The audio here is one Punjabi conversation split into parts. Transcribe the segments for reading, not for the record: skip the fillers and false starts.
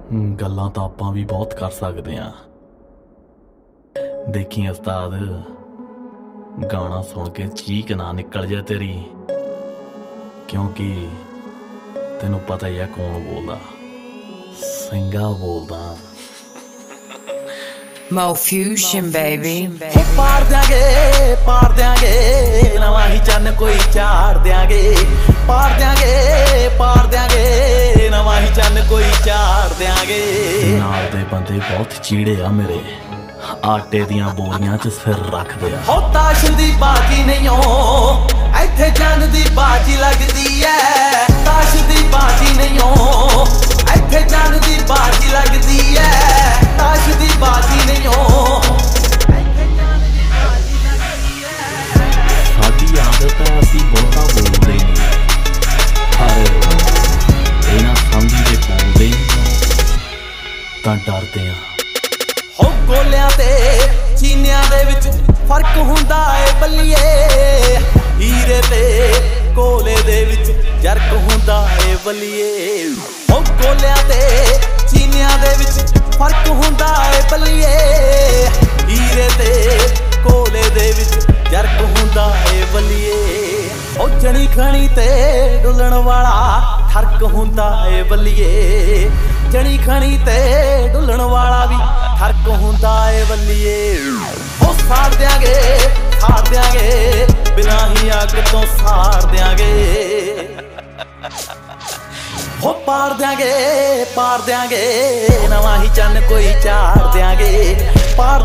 ਗੱਲਾਂ ਤਾਂ ਆਪਾਂ ਵੀ ਬਹੁਤ ਕਰ ਸਕਦੇ ਆਂ। ਦੇਖੀ ਉਸਤਾਦ, ਗਾਣਾ ਸੁਣ ਕੇ ਚੀਕ ਨਾ ਨਿਕਲ ਜਾ ਤੇਰੀ, ਕਿਉਂਕਿ ਤੈਨੂੰ ਪਤਾ ਹੀ ਆ ਕੌਣ ਬੋਲਦਾ। ਸਿੰਘਾ ਬੋਲਦਾ। Mo Fusion baby। ਪਾਰ ਦਿਆਂਗੇ ਨਵਾਂ ਹੀ ਚੰਨ ਕੋਈ ਚਾੜ ਦਿਆਂਗੇ। ਪਾਰ ਦਿਆਂਗੇ ਨਵਾਂ ਹੀ ਚੰਨ ਕੋਈ ਚਾੜ ਦਿਆਂਗੇ। ਨਾਲ ਦੇ ਬੰਦੇ ਬਹੁਤ ਚੀੜੇ ਆ ਮੇਰੇ, ਆਟੇ ਦੀਆਂ ਬੋਰੀਆਂ 'ਚ ਸਿਰ ਰੱਖਦੇ ਆ। ਹੋ ਤਾਸ਼ ਦੀ ਬਾਜੀ ਨਹੀਂ ਓ, ਇੱਥੇ ਜੰਨ ਦੀ ਬਾਜੀ ਲੱਗਦੀ ਐ। ਤਾਸ਼ ਦੀ ਬਾਜੀ ਨਹੀਂ ਓ, ਇੱਥੇ ਜੰਨ ਦੀ ਬਾਜੀ ਲੱਗਦੀ ਐ। ਤਾਸ਼ ਦੀ ਬਾਜੀ ਨਹੀਂ ਓ, ਇੱਥੇ ਜੰਨ ਦੀ ਬਾਜੀ ਲੱਗਦੀ ਐ। ਸਾਡੀ ਆਦਤ ਹੈ ਅਸੀਂ ਬਹੁਤਾ ਬੋਲਦੇ ਨਹੀਂ, ਪਰ ਇਹ ਨਾ ਸਮਝੀ ਜੇ ਬੋਲਦੇ ਤਾਂ ਡਰਦੇ ਆ। ਹੋ ਗੋਲਿਆਂ ਤੇ ਚੀਨਿਆਂ ਦੇ ਵਿੱਚ ਫਰਕ ਹੁੰਦਾ ਏ ਬੱਲੀਏ। ਹੀਰੇ ਤੇ ਕੋਲੇ ਦੇ ਵਿੱਚ ਜਰਕ ਹੁੰਦਾ ਏ ਬੱਲੀਏ। ਹੋ ਗੋਲਿਆਂ ਤੇ ਚੀਨਿਆਂ ਦੇ ਵਿੱਚ ਫਰਕ ਹੁੰਦਾ ਏ ਬੱਲੀਏ। ਹੀਰੇ ਤੇ ਕੋਲੇ ਦੇ ਵਿੱਚ ਜਰਕ ਹੁੰਦਾ ਏ ਬੱਲੀਏ। ਉਹ ਜਣੀ ਖਣੀ ਤੇ ਡੁੱਲਣ ਵਾਲਾ ਠਰਕ ਹੁੰਦਾ ਏ ਬੱਲੀਏ। ਜਣੀ ਖਣੀ ਤੇ ਡੁੱਲਣ ਵਾਲਾ ਵੀ ਠਰਕ ਹੁੰਦਾ ਏ ਬੱਲੀਏ। ਉਹ ਸਾੜ ਦਿਆਂਗੇ ਬਿਨਾਂ ਹੀ ਅੱਗ ਤੋਂ ਸਾੜ ਦਿਆਂਗੇ। ਹੋ ਪਾਰ ਦਿਆਂਗੇ ਨਵਾਂ ਹੀ ਚੰਨ ਕੋਈ ਚਾੜ ਦਿਆਂਗੇ। ਪਾਰ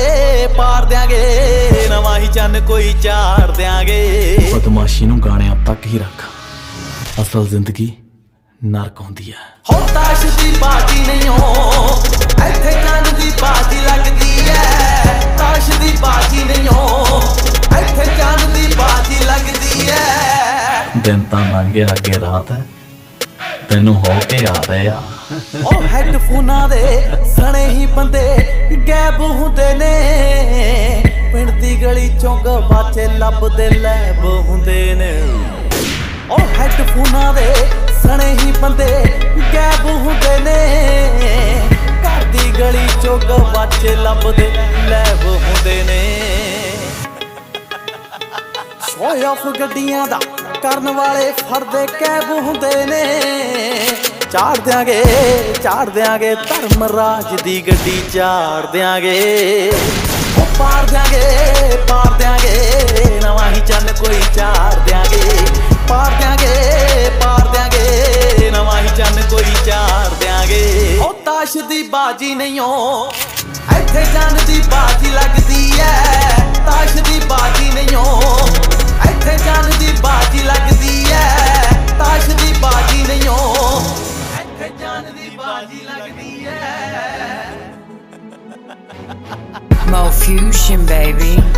ਦਿਆਂਗੇ ਨਵਾਂ ਹੀ ਚੰਨ ਕੋਈ ਚਾੜ ਦਿਆਂਗੇ। ਬਦਮਾਸ਼ੀ ਨੂੰ ਗਾਣਿਆਂ ਤੱਕ ਹੀ ਰੱਖ, ਅਸਲ ਜ਼ਿੰਦਗੀ ਨਰਕ ਹੁੰਦੀ ਹੈ। ਹੋ ਤਾਸ਼ ਦੀ ਬਾਜੀ ਨਹੀਂ ਓ, ਇੱਥੇ ਚੰਨ ਦੀ ਬਾਜੀ ਲੱਗਦੀ ਐ। ਤਾਸ਼ ਦੀ ਬਾਜੀ ਨਹੀਂ ਓ, ਇੱਥੇ ਚੰਨ ਦੀ ਬਾਜੀ ਲੱਗਦੀ ਐ। ਦਿਨ ਤਾਂ ਲੰਘਿਆ ਅੱਗੇ ਰਾਤ ਹੈ, ਤੈਨੂੰ ਹੋ ਕੇ ਆ ਰਹੇ ਆ। ਉਹ ਹੈਡਫੋਨਾਂ ਦੇ ਸਣੇ ਹੀ ਬੰਦੇ ਗਾਇਬ ਹੁੰਦੇ ਨੇ। ਪਿੰਡ ਦੀ ਗਲੀ ਚੋਂ ਗਵਾਚੇ ਲੱਭਦੇ ਲੈਬ ਹੁੰਦੇ ਨੇ। ਉਹ ਹੈਡਫੋਨਾਂ ਦੇ ਸਣੇ ਹੀ ਬੰਦੇ ਗਾਇਬ ਹੁੰਦੇ ਨੇ। ਘਰ ਦੀ ਗਲੀ ਚੋਂ ਗਵਾਚੇ ਲੱਭਦੇ ਲੈਬ ਹੁੰਦੇ ਨੇ। ਸ਼ੋਅ ਆਫ ਗੱਡੀਆਂ ਦਾ ਕਰਨ ਵਾਲੇ ਫੜਦੇ ਕੈਬ ਹੁੰਦੇ ਨੇ। ਚਾੜ ਦਿਆਂਗੇ ਧਰਮ ਰਾਜ ਦੀ ਗੱਡੀ ਚਾੜ ਦਿਆਂਗੇ। ਉਹ ਪਾਰ ਦਿਆਂਗੇ ਨਵਾਂ ਹੀ ਚੰਨ ਕੋਈ ਚਾੜ ਦਿਆਂਗੇ। ਪਾਰ ਦਿਆਂਗੇ ਨਵਾਂ ਹੀ ਚੰਨ ਕੋਈ ਚਾੜ ਦਿਆਂਗੇ। ਉਹ ਤਾਸ਼ ਦੀ ਬਾਜੀ ਨਹੀਂ ਓ, ਇੱਥੇ ਚੰਨ ਦੀ ਬਾਜੀ ਲੱਗਦੀ ਐ। ਤਾਸ਼ ਦੀ ਬਾਜੀ ਨਹੀਂ ਓ, ਇੱਥੇ ਚੰਨ ਦੀ ਬਾਜੀ ਲੱਗਦੀ ਐ। ਤਾਸ਼ ਦੀ ਬਾਜੀ ਨਹੀਂ ਓ, ਇੱਥੇ ਚੰਨ ਦੀ ਬਾਜੀ ਲੱਗਦੀ ਐ। Mo Fusion baby।